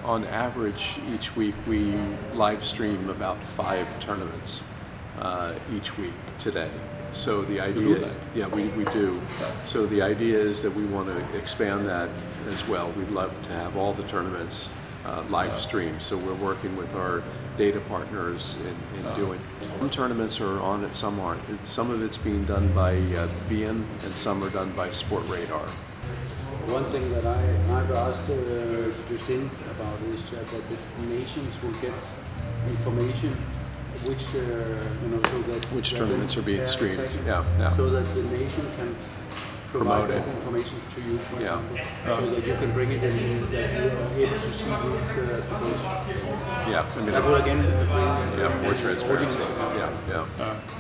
on average, each week we live stream about 5 tournaments each week today. So the idea, yeah, we do. So the idea is that we want to expand that as well. We'd love to have all the tournaments live streamed. So we're working with our data partners in doing. Some tournaments are on it, some aren't. Some of it's being done by BN and some are done by Sport Radar. One thing that I've asked Justine about is that the nations will get information which so that which tournaments are being streamed. exactly. Yeah. So that the nation can provide Promote that it. information to you, for Yeah. example, so that you can bring it in, that you are able to see this because Yeah, I mean, that will again bring yeah, more the transparency. audience. Yeah, yeah.